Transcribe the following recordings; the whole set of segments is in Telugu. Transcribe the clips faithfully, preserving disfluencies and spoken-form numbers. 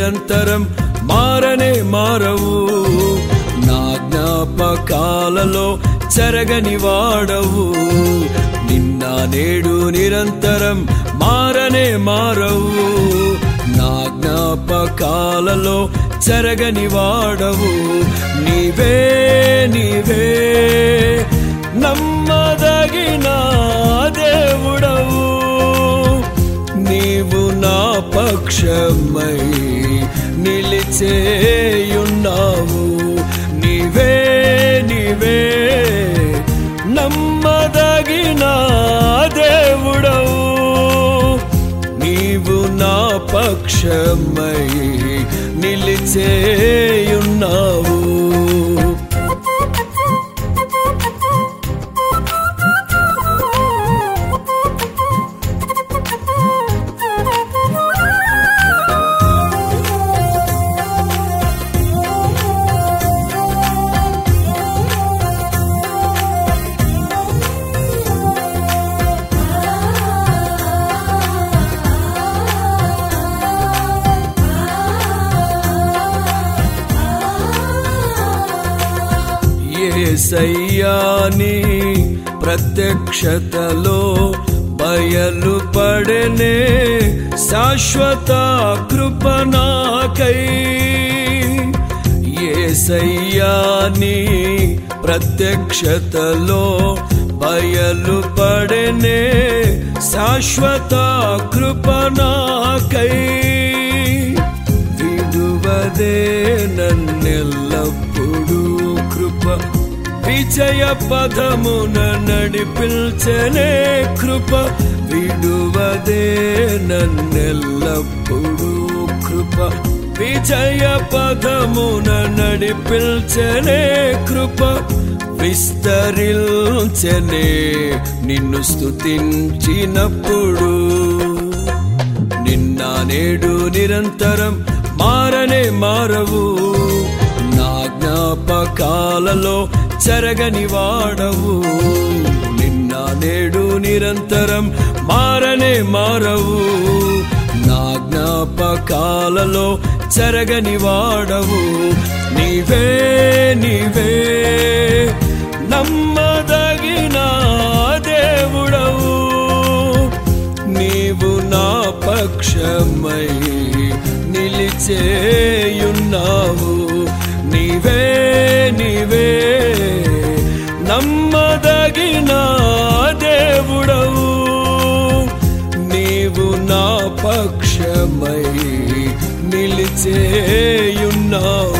నిరంతరం మారనే మారవు. నా జ్ఞాపకాలలో చెరగని వాడవు. నిన్న నేడు నిరంతరం మారనే మారవు. నా జ్ఞాపకాలలో చెరగని వాడవు. నీవే నీవే నమ్మదగిన దేవుడవు. నీవు నా పక్షమై నిలిచేయున్నావు. నీవే నీవే నమ్మదగిన దేవుడవు. నీవు నా పక్షమై నిలిచేయున్నావు. యేసయ్యాని ప్రత్యక్షతలో బయలుపడెనే శాశ్వత కృప నాకై. యేసయ్యాని ప్రత్యక్షతలో బయలుపడెనే శాశ్వత కృప నాకై. విడువదే నన్నెల్లప్పుడూ కృప విజయ పదమున నడిపించనే కృప. విడువదే నన్నెల్లప్పుడూ కృప విజయ పదమున నడిపించనే కృప. విస్తరించనే నిన్ను స్తుతించినప్పుడు. నిన్న నేడు నిరంతరం మారనే మారవు. నా జ్ఞాపకాలలో చెరగని వాడవు. నిన్న నేడు నిరంతరం మారనే మారవు. నా జ్ఞాపకాలలో చెరగని వాడవు. నీవే నీవే నమ్మదగిన దేవుడవు. నీవు నా పక్షమై నిలిచేయున్నావు. నీవే నీవే నమ్మదగిన దేవుడవు. నీవు నా పక్షమై నిలిచేయున్నావు.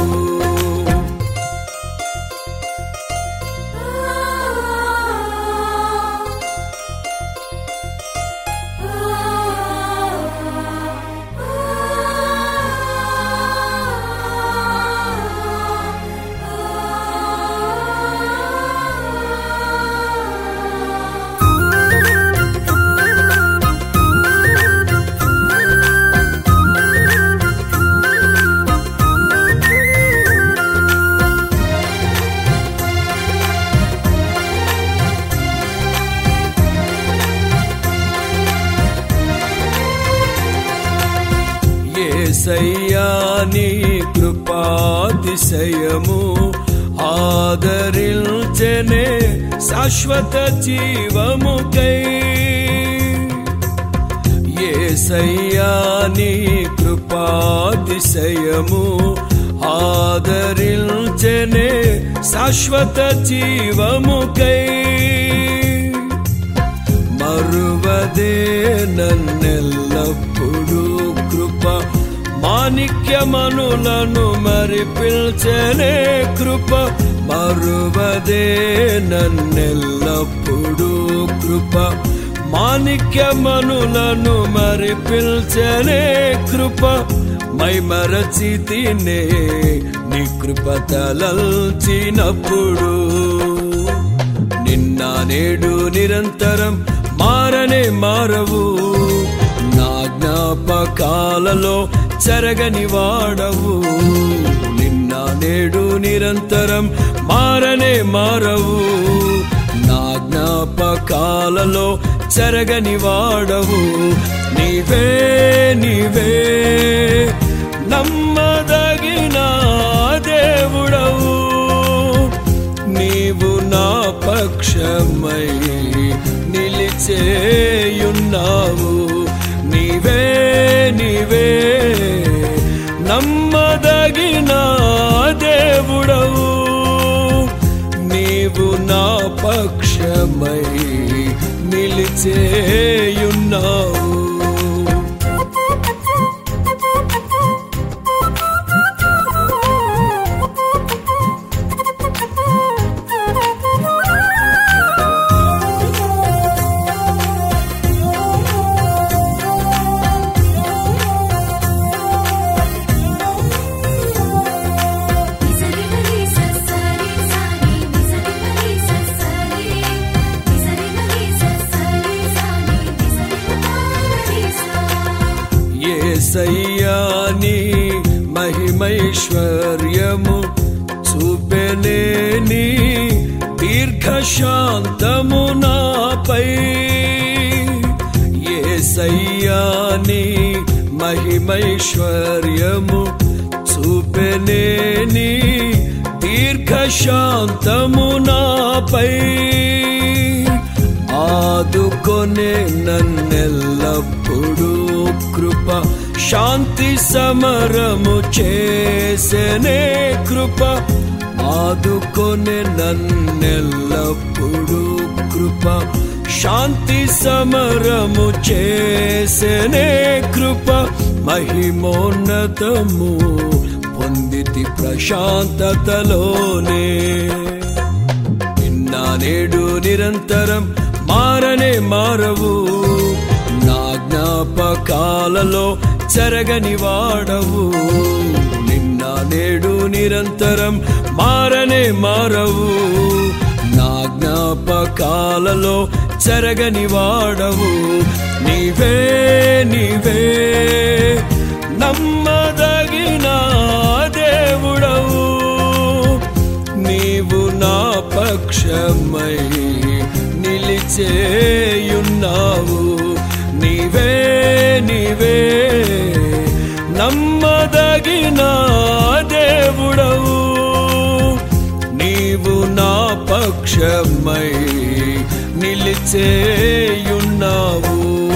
యేసయ్యాని కృపాతిశయము ఆదరించెనే శాశ్వత జీవముకై. యేసయ్యాని కృపాతిశయము ఆదరించెనే శాశ్వత జీవముకై. మరువదే నన్నెల్లప్పుడూ కృప మాణిక్యమనులను మరి పిల్చెనే కృప. మరువదే నన్నెల్లప్పుడూ కృప మాణిక్యమనులను మరి పిల్చెనే కృప. మై మరచితినే నీ కృప తలల్చినప్పుడు. నిన్న నేడు నిరంతరం మారనే మారవు. నా జ్ఞాపకాలలో చెరగని వాడవు. నిన్న నేడు నిరంతరం మారనే మారవు. నా జ్ఞాపకాలలో చెరగని వాడవు. నీవే నీవే నమ్మదగిన దేవుడవు. నీవు నా పక్షమై నిలిచేయున్నావు. నీవే నీవే నమ్మదగిన దేవుడవు. నీవు నా పక్షమై నిలిచేయున్నావు. యేసయ్యాని మహిమైశ్వర్యము చూపెనేని దీర్ఘశాంతము నాపై. యేసయ్యాని మహిమైశ్వర్యము చూపెనేని దీర్ఘశాంతము నాపై. ఆదుకొనే నన్నెల్లప్పుడు కృప శాంతి సమరము చేసెనే కృప. ఆదుకొనే నన్నెల్లప్పుడు కృప శాంతి సమరము చేసెనే కృప. మహిమోన్నతము పొందితి ప్రశాంతతలోనే. నిన్న నేడు నిరంతరం మారనే మారవు. నా జ్ఞాపకాలలో చెరగని వాడవు. నిన్న నేడు నిరంతరం మారనే మారవు. నా జ్ఞాపకాలలో చెరగని వాడవు. నీవే నీవే నమ్మదగిన దేవుడవు. నీవు నా పక్షమై నిలిచేయున్నావు. నీవే నీవే నమ్మదగిన దేవుడవు. నీవు నా పక్షమై నిలిచేయున్నావు.